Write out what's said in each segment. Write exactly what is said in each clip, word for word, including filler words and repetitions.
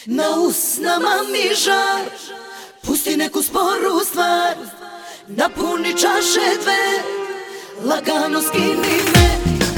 Na usnama mi žar, pusti neku sporu stvar, napuni čaše dve, lagano skini me.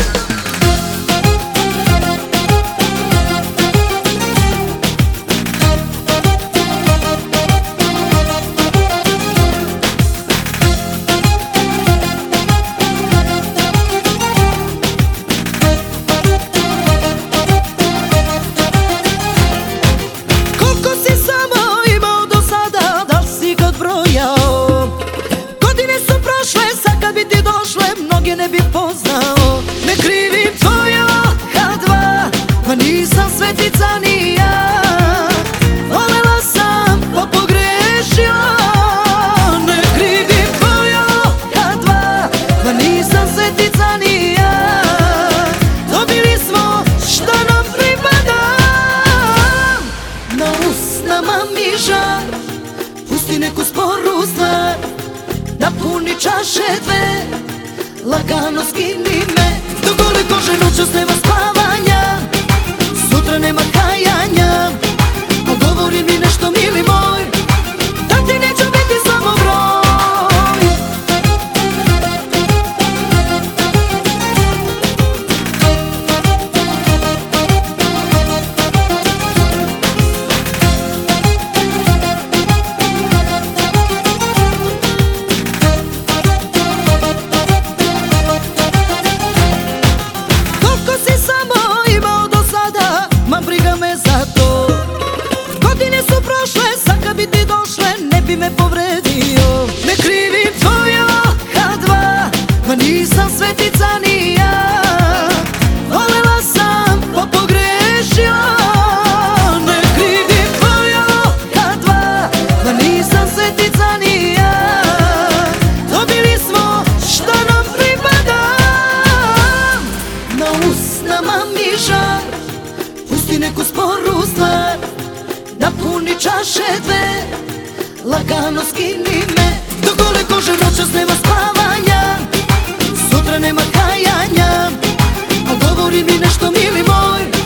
Mnoge ne bi poznao, ne krivim tvoje oka dva, pa nisam svetica ni ja. Volela sam pa pogrešila, ne krivim tvoje oka dva, pa nisam svetica ni ja. Dobili smo šta nam pripada, na usnama mi žar, pusti neku sporu stvar, napuni čaše dve, lagano skini me. Do gole kože noćas nema spavanja, sutra nema kajanja, a govori mi nešto mili moj, da ti neću biti samo broj. Me povredio, ne krivim tvoje oka dva, pa nisam svetica ni ja. Volela sam pa pogrešila, ne krivim tvoje oka dva, pa nisam svetica ni ja. Dobili smo šta nam pripada, na usnama mi žar, pusti neku sporu stvar, napuni čaše dve, lagano skini me. Do gole kože noćas nema spavanja, sutra nema kajanja, a govori mi nešto mili moj,